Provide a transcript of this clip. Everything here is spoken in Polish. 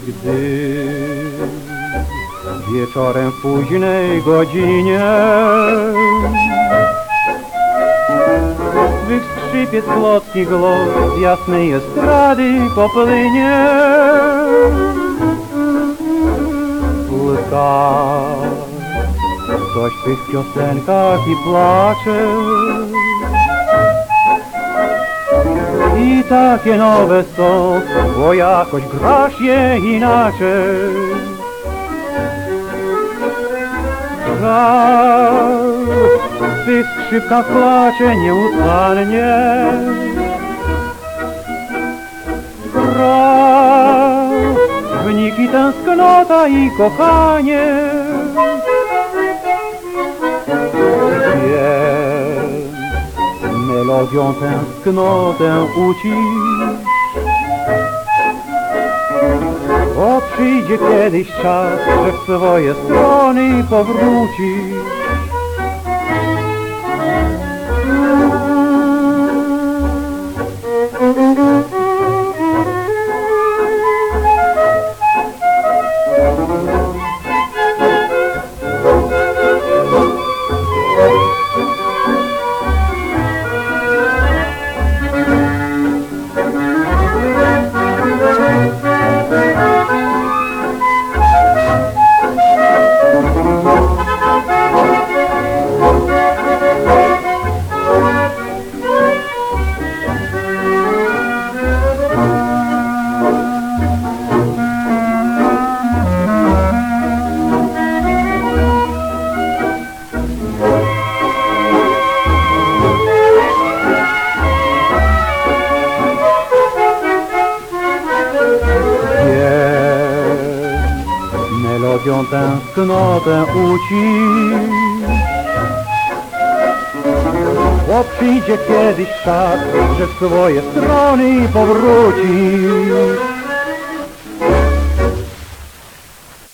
Gdy wieczorem w późnej godzinie swych skrzypiec słodki głos z jasnej estrady popłynie, łka coś w tych piosenkach i placze. I takie nowe są, bo jakoś grasz je inaczej. Żal w tych skrzypkach placze nieustannie. Gra w nich i tęsknota i kochanie. Melodią tęsknotę ucisz, bo przyjdzie kiedyś czas, że w swoje strony powrócisz. Melodią tęsknotę ucisz, bo przyjdzie kiedyś czas, że w swoje strony powrócisz.